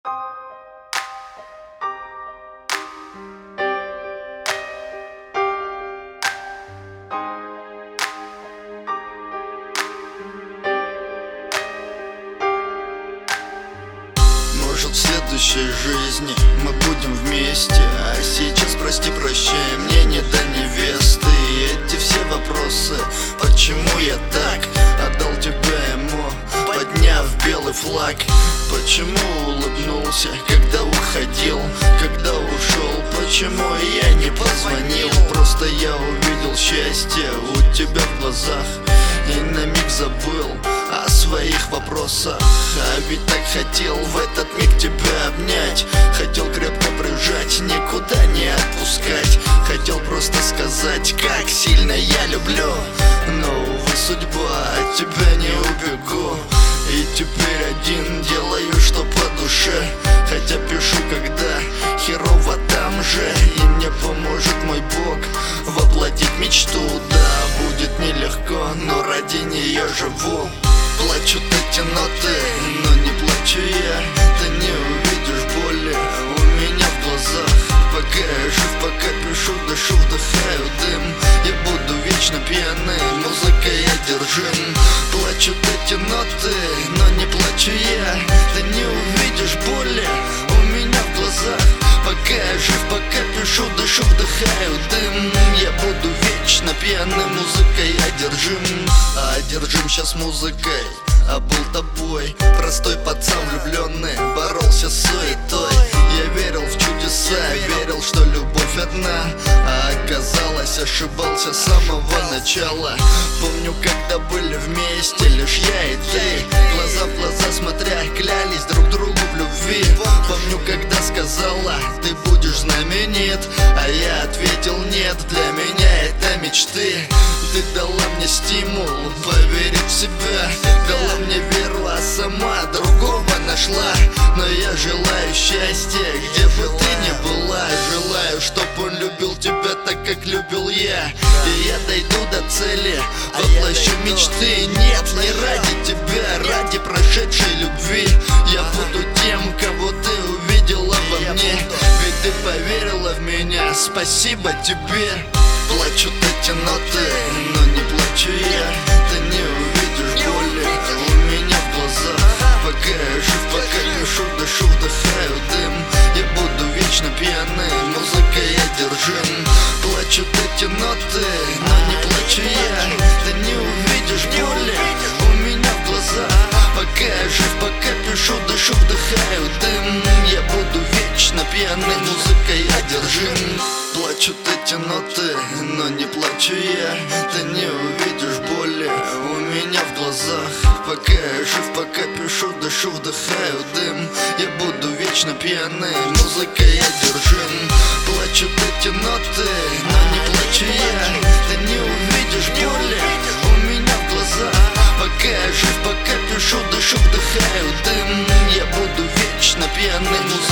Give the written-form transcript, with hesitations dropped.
Может, в следующей жизни мы будем вместе, а сейчас прости, прощай, мне не до невесты. И эти все вопросы, почему я так отдал тебя ему, подняв белый флаг. Почему улыбнулся, когда уходил, когда ушел? Почему я не позвонил? Просто я увидел счастье у тебя в глазах и на миг забыл о своих вопросах. А ведь так хотел в этот миг тебя обнять, хотел крепко прижать, никуда не отпускать. Хотел просто сказать, как сильно я люблю, но, увы, судьба, от тебя не убегу. И теперь один делаю, что по душе, хотя пишу, когда херово там же. И мне поможет мой Бог воплотить мечту. Да, будет нелегко, но ради нее живу. Плачут эти ноты, но не плачу я. Ты не увидишь боли у меня в глазах. Пока я жив, пока пишу, дышу, вдыхаю дым, я буду вечно пьяный, музыкой одержим. Плачут эти ноты, но не плачу я. Ты не увидишь боли у меня в глазах. Пока я жив, пока пишу, дышу, вдыхаю дым, я буду вечно пьяный, музыкой одержим. А одержим сейчас музыкой, а был тобой. Простой пацан влюбленный, боролся с суетой. Я верил в чудеса, верил, что любовь одна, а оказалось, ошибался с самого начала. Помню, когда были вместе лишь я и ты, глаза в глаза смотря, клялись друг другу в любви. Помню, когда сказала, ты будешь знаменит, а я ответил нет, для меня это мечты. Ты дала мне стимул поверить в себя, дала мне веру, а сама другого нашла. Но я желаю счастья, где бы ты ни была. Желаю, чтоб он любил тебя так, как любил я. И я дойду до цели, воплощу мечты. Нет, не ради тебя, ради прошедшей любви. Я буду тем, кого ты увидела во мне, ведь ты поверила в меня, спасибо тебе. Плачут эти ноты, но не плачу я. Ты не увидишь боли у меня в глазах. Пока я жив, пока пишу, дышу, вдыхаю дым, я буду вечно пьяный, музыкой одержим. Плачут эти ноты, но не плачу я. Ты не увидишь боли у меня в глазах. Пока я жив, пока пишу, дышу, вдыхаю дым, я буду вечно пьяный, музыкой одержим. Плачут эти ноты, но не плачу я. Ты не увидишь боли у меня в глазах. Пока я жив, пока пишу, дышу, вдыхаю дым, я буду вечно пьяный, музыкой одержим. Плачут эти ноты, но не плачу я. Ты не увидишь боли у меня в глазах. Пока я жив, пока пишу, дышу, вдыхаю дым, я буду вечно пьяный, музыкой